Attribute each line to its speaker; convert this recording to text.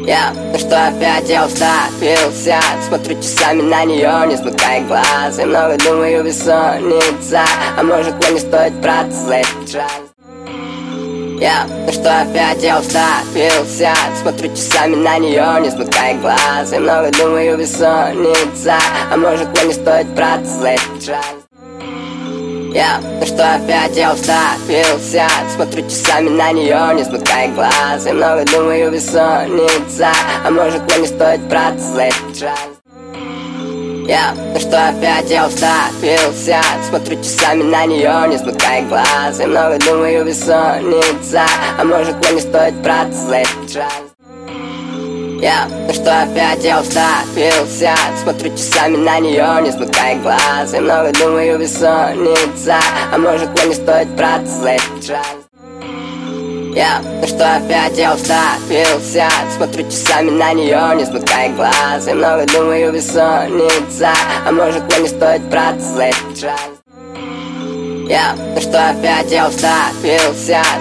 Speaker 1: Ну что опять я уставился, смотрю часами на нее, не смыкая глаз. И много думаю, бессонница, а может мне не стоит браться за этот шанс. Ну что опять я уставился, смотрю часами на нее, не смыкая глаз. И много думаю, бессонница, а может мне не стоит браться за этот шанс. Ну что опять я уставился, смотрю часами на нее, не смыкая глаз. И много думаю, бессонница, а может мне не стоит браться за этот шанс. Ну что опять я уставился, смотрю часами на нее, не смыкая глаз. И много думаю, бессонница, а может мне не стоит браться за этот шанс. Ну что опять я уставился, смотрю часами на нее, не смыкая глаз. И много думаю, бессонница, а может мне не стоит браться за этот шанс. Ну что опять я уставился, смотрю часами на нее, не смыкая глаз. И много думаю, бессонница, а может мне не стоит браться за этот шанс. Ну что опять я уставился,